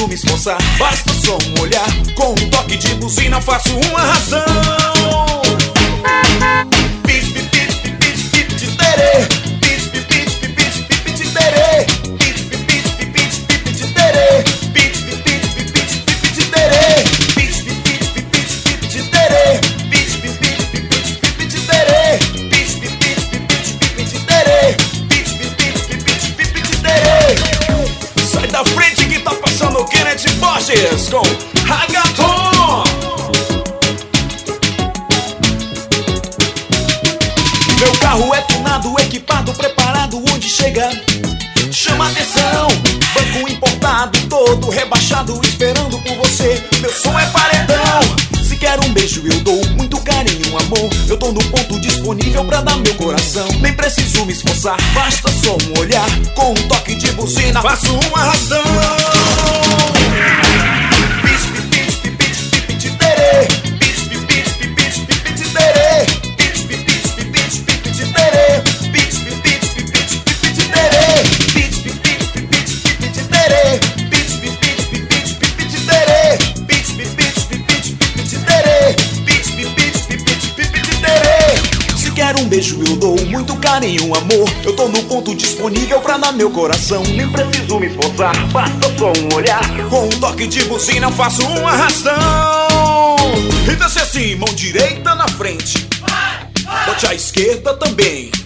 me esforçar, basta só um olhar. Com um toque de buzina faço uma razão. Pitch, pitch, pitch, pitch, pitch, pitch, terê. Pitch, pitch, pitch, pitch, pitch, pitch, terê. Pitch, pitch, pitch, pitch, pitch, terê. Pitch, pitch, pitch, pitch, pitch, terê. Pitch, pitch, pitch, pitch, pitch, terê. Pitch, pitch, pitch, pitch, pitch, terê. Pitch, pitch, pitch, pitch, pitch, terê. Pitch, pitch, pitch, pitch, pitch, terê. Sai da frente que tá passando o Kenneth Borges com Ragaton. Meu carro é tunado, equipado, preparado, onde chega chama atenção. Banco importado, todo rebaixado, esperando por você. Meu som é paredão. Se quer um beijo eu dou, muito carinho, amor. Eu tô no ponto disponível pra dar meu coração. Nem preciso me esforçar, basta só um olhar. Com um toque de buzina faço uma razão. Pitch, pitch, pitch, pitch, pitch, terê. Pitch, pitch, pitch, pitch, pitch, terê. Pitch, pitch, pitch, pitch, pitch, terê. Pitch, pitch, pitch, pitch, pitch, terê. Pitch, pitch, pitch, pitch, pitch, terê. Pitch, pitch, pitch, pitch, pitch, terê. Pitch, pitch, pitch, pitch, pitch, terê. Pitch, pitch, pitch, pitch, pitch, terê. Se quer um beijo eu dou, muito carinho, amor. Eu tô no ponto disponível pra dar meu coração. Nem preciso me esforçar, basta só um olhar. Com um toque de buzina faço uma arrastão. E desce assim, mão direita na frente, bote a esquerda também.